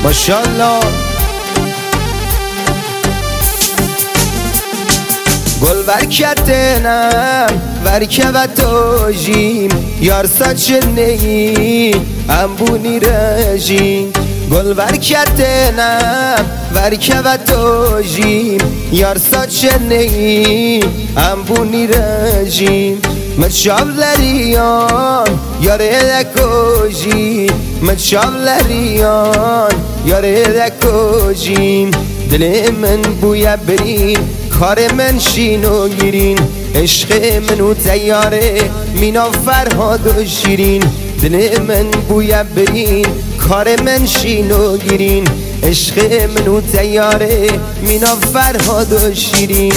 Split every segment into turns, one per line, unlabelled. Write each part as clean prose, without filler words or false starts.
ماشاءالله. گل برکتنم ورکبت آجیم یار saçını ambuni rejim. گل برکتنم ورکبت آجیم یار saçını ambuni rejim. متشابلریان یاره دکوجی متشابلریان یاره دکوجیم. دل من بویا برین کار من شینو گیرین عشق منو تیاره مینا فرهاد و شیرین. دل من بویا برین کار من شینو گیرین عشق منو تیاره مینا فرهاد و شیرین.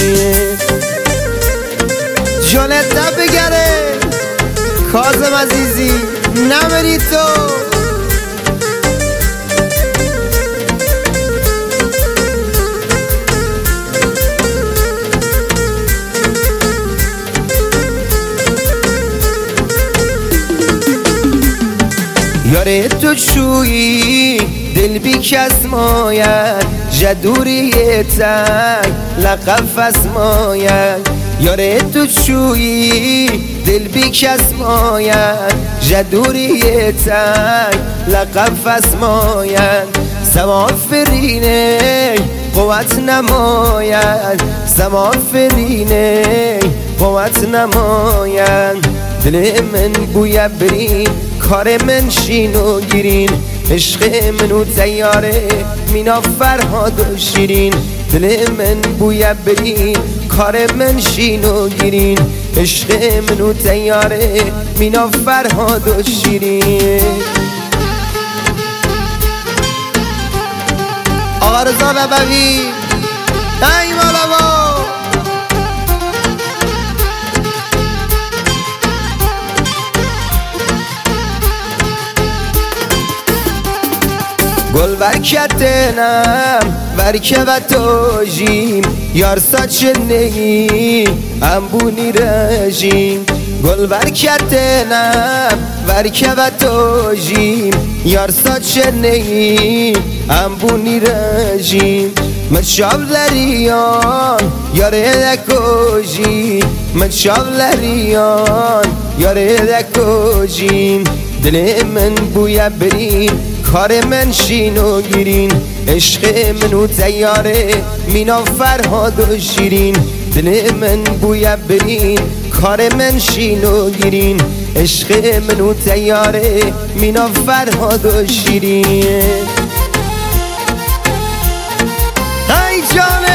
جانت بگره کاظم عزیزی نمری تو. یاره تو شویی دل بی کس ماید جدوری تنگ لقب فسماید. یاره تو شویی دل بی کس ماید جدوری تنگ لقب فسماید. سما فرینه قوت نماید سما فرینه قوت نماید. دل من بویا برین کار من شینو گیرین عشق منو تیاره مینا فرهاد و شیرین. دل من بویا برین کار من شینو گیرین عشق منو تیاره مینا فرهاد و شیرین. آقا رضا نبوی ای مالا گل برکتنم ورکبت آجیم یار saçını ambuni rejim. گل برکتنم ورکبت آجیم یار saçını ambuni rejim. متشابلریان یاره دکوجی متشابلریان یاره دکوجیم. دل من بویا برین کار من شینو گیرین عشق منو تیاره مینا فرهاد و شیرین. دل من بویا برین کار من شینو گیرین عشق منو تیاره مینا فرهاد و شیرین. ای جان